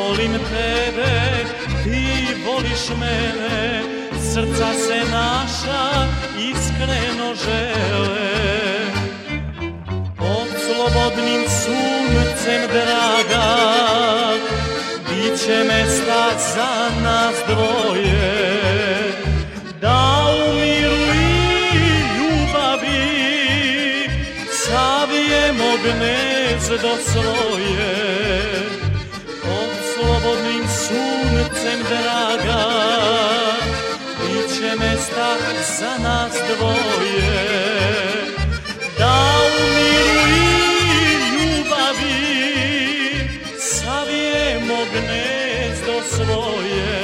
volim tebe, ti voliš mene, srca se naša iskreno žele. Pod slobodnim suncem, draga, bit će mesta za nas dvoje, da u miru i ljubavi savijemo gnezdo svoje. Pod slobodnim suncem, draga, bit će mesta za nas dvoje, da u miru i ljubavi savijemo gnezdo svoje.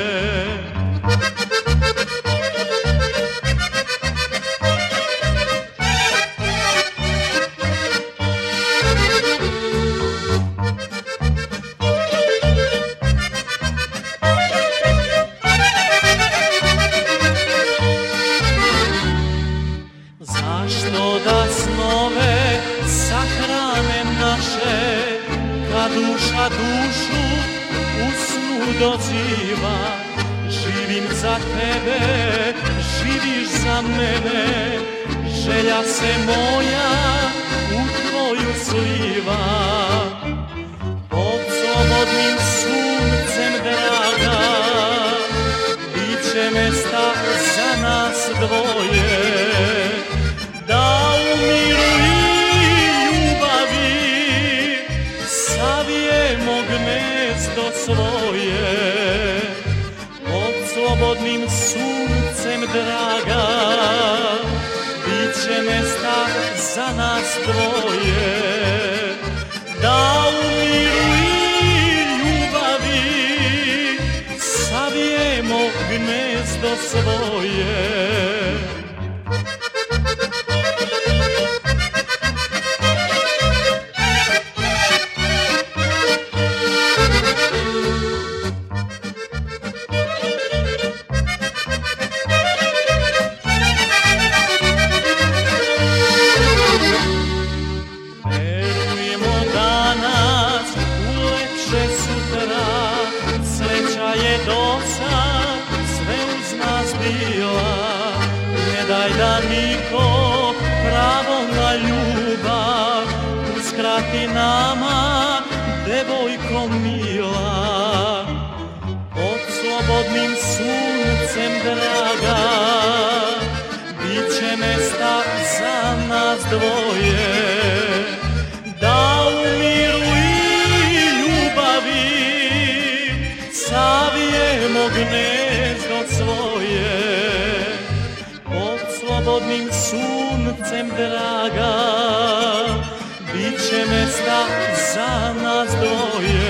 Zašto da snove sahrane naše, kad duša dušu u snu doziva? Živim za tebe, živiš za mene, želja se moja u tvoju sliva. Pod slobodnim suncem, draga, bit će mesta za nas dvoje, da u miru i ljubavi savijemo gnezdo svoje. Pod slobodnim suncem, draga, bit će mesta za nas dvoje, da u miru i ljubavi savijemo gnezdo svoje. Sreća je dosad sve uz nas bila, ne daj da niko pravo na ljubav uskrati nama, devojko mila. Pod slobodnim suncem, draga, bit će mesta za nas dvoje, da u miru i ljubavi savijemo gnezdo svoje. Pod slobodnim suncem, draga, bit će mesta za nas dvoje,